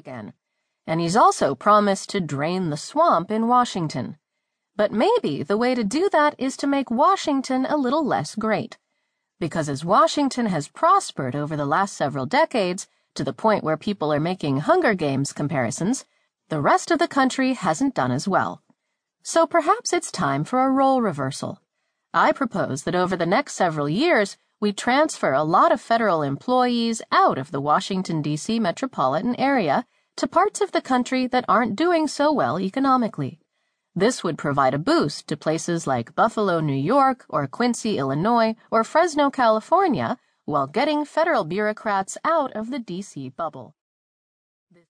again. And he's also promised to drain the swamp in Washington. But maybe the way to do that is to make Washington a little less great. Because as Washington has prospered over the last several decades, to the point where people are making Hunger Games comparisons, the rest of the country hasn't done as well. So perhaps it's time for a role reversal. I propose that over the next several years, we transfer a lot of federal employees out of the Washington, D.C. metropolitan area to parts of the country that aren't doing so well economically. This would provide a boost to places like Buffalo, New York, or Quincy, Illinois, or Fresno, California, while getting federal bureaucrats out of the D.C. bubble.